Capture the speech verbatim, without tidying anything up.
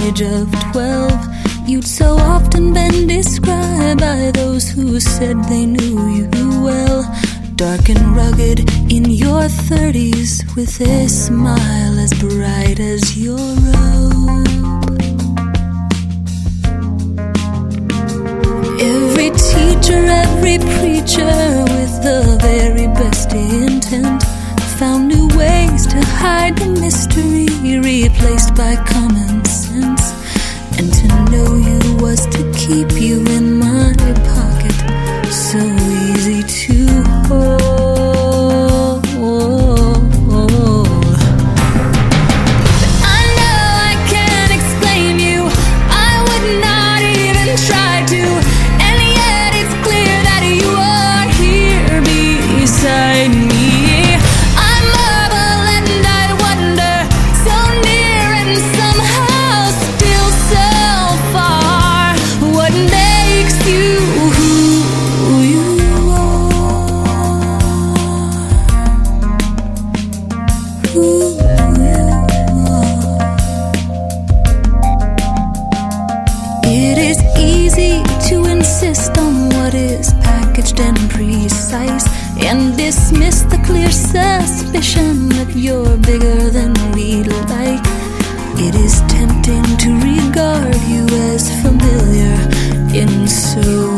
age of twelve, you'd so often been described by those who said they knew you well. Dark and rugged in your thirties, with a smile as bright as your robe. Every teacher, every preacher, with the very best intent, found new ways to hide the mystery, replaced by common sense. And to know you was to keep you in my pocket, so easy to hold. I know I can't explain you, I would not even try to, and yet it's clear that you are here beside me. I marvel and I wonder, so near and somehow still so far. What makes you who you are? Who you are. It is easy to insist on what is packaged and precise, and dismiss the clear suspicion that you're bigger than we'd like. It is tempting to regard you as familiar in so